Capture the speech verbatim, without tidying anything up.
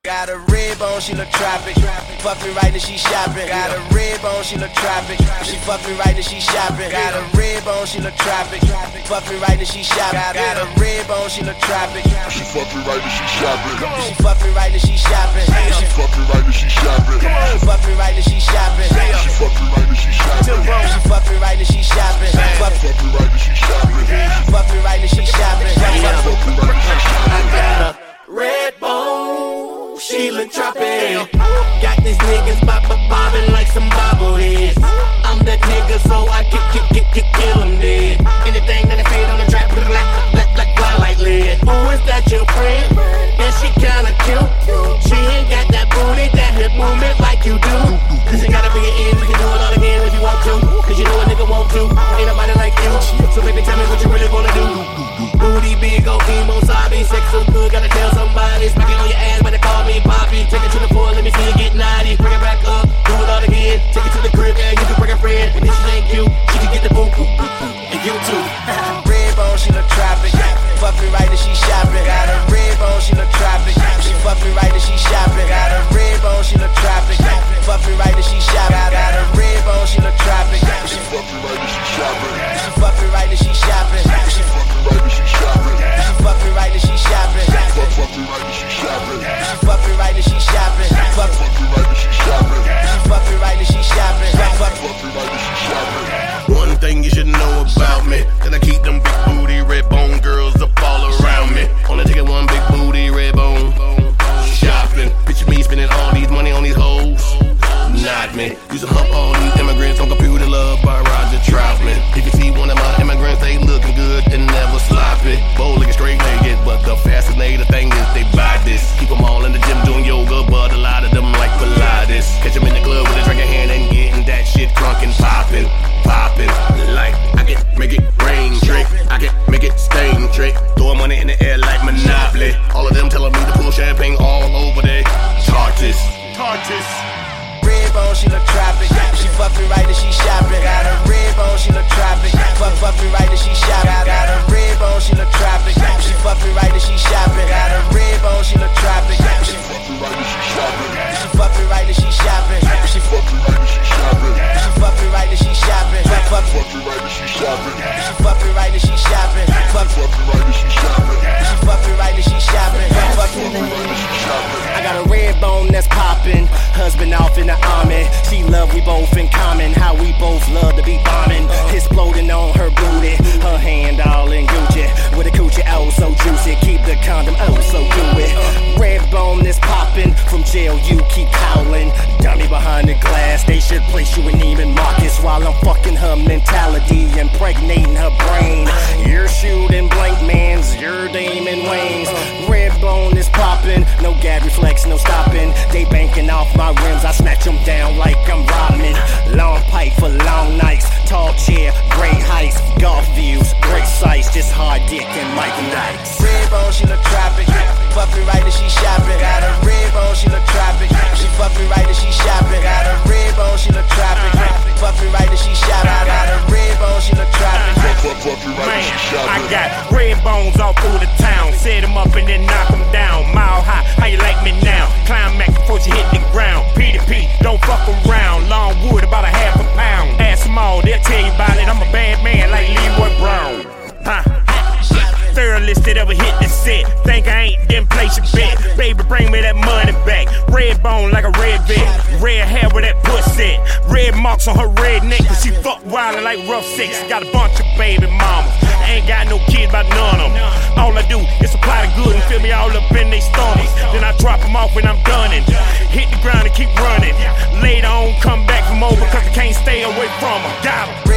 Got a rib on, she look tropic. Fuck me right and she shopping. Got a rib on, she look tropic. She fuck me right and she shopping. Got a rib on, she look tropic. Fuck me right and she shopping. Got a rib on, she look tropic. She fuck me right and she shopping. She fuck me right and she shopping. She fuck me right and she shopping. She fuck me right and she shopping. She fuck me right and she shopping. She fuck me right and she shopping. Fuck me right and she shopping. She fuck me right and she shopping. Fuck me right and she shopping. I got a red bone, she look tropic. Got these niggas bop bop bobbing like some bobbleheads. I'm that nigga, so I kick kick kick kick kill them dead. Anything that I fit on the track, black black black fly like lead. Oh, is that your friend? Yeah, she kinda cute. She ain't got that booty, that hip movement like you do. This ain't gotta be an end, we can do it all again if you want to. Cause you know a nigga want to. Ain't nobody like you. So baby, tell me what you really wanna do. Booty big, go emo, sabi, sex so good, gotta tell somebody. Smack it on your ass, better call me Poppy. Take it to the floor, let me see you get naughty. Bring it back up, do it all again. Take it to the crib, and you can bring a friend. And if she ain't cute, she can get the boom, boom, boom, boom. And you too. Rib on, she look tropic. Fuck me right and she shopping. Got a rib on, she look tropic. She fuck me right and she shopping. Got a rib on, she look tropic. Fuck me right and she shopping. Got a rib on, she look tropic. She fuck me right and she shopping. She fuck me right and she shopping. She fuck me right and she shopping. She fuck me right and she shopping. Fuck fuck me right and she shopping. She fuck me right and she shopping. Fuck Fuck me right and she shopping. She fuck me right and she shopping. Fuck Fuck me right and she shopping. One thing you should know about me, that I keep them big booty, red bone girls up all around me. Only taking one big booty, red bone, shopping. Picture me spending all these money on these hoes. Not me. Used to hump all these immigrants on computer love by Roger Troutman. If you see one of my immigrants, they looking good and never sloppy. Bow legged, straight legged, but the fascinating thing is they buy this. Keep them all in the gym doing yoga, but a lot of them like Pilates. Catch them in the club with a drink in hand and getting that shit drunk and popping. Popping, like I can make it rain trick, I can make it stain trick. Throwing money in the air like Monopoly. All of them telling me to pull champagne all over their tartus. Tartus. rib on, she look tropic. She fuck me right and she shopping. Got a rib on, she look tropic. Fuck fuck me right and she shopping. Got a rib on, she look tropic. She fuck me right and she shopping. Got a rib on, she look tropic. She fuck me right and she shopping. She fuck me right and she shopping. She fuck me right and she shopping. She fuck me right and she shopping. Fuck fuck fuck me right and she shopping. She fuck me right and she shopping. Fuck fuck me right and she shopping. She fuck me right and she shopping. Fuck fuck me right and she shopping. I got a red bone that's popping. Husband off in the army. She love we both in common. How we both love to be bombing. Exploding on her booty. Her hand all in Gucci. With a coochie oh so juicy. Keep the condom oh so gooey. Red bone that's popping. From jail you keep howling. Dummy behind the glass. They should place you in Neiman Marcus while I'm fucking her mentality. Impregnating her brain. You're shooting blank mans. You're Damon Wayans. Red bone is popping. No gag reflex, no stopping. They banking off my rims. I snatch them down like I'm Rodman. Long pipe for long nights. Tall chair, great heights. Golf views, great sights. Just hard dick and Mike Knights. Rib on, she look tropic. Fuck me right and she shopping. Got a rib on, she look tropic. She fuck me right and she shopping. Got a rib on, she look tropic. Fuck me right and she shopping. Got a rib on, she look tropic. Fuck, fuck me right and she shopping. I got red bones all through the town. Set them up and then knock them down. Mile high, how you like me now? Climax before she hit the ground. P to P, don't fuck around. Long wood, about a half a pound. Ask them all, they'll tell you about it. I'm a bad man like Leroy Brown. Huh? Thoroughest that ever hit the set. Think I ain't, then place your bet. Baby, bring me that money back. Red bone like a red vet. Red hair with that pussy. Red marks on her red neck. Cause she fuck wildin' like rough sex. Got a bunch of baby mamas. I ain't got no kids, but none of them. All I do is supply the good and fill me all up in they stomachs. Then I drop them off when I'm done and hit the ground and keep running. Later on, come back from over cause I can't stay away from her. Got her.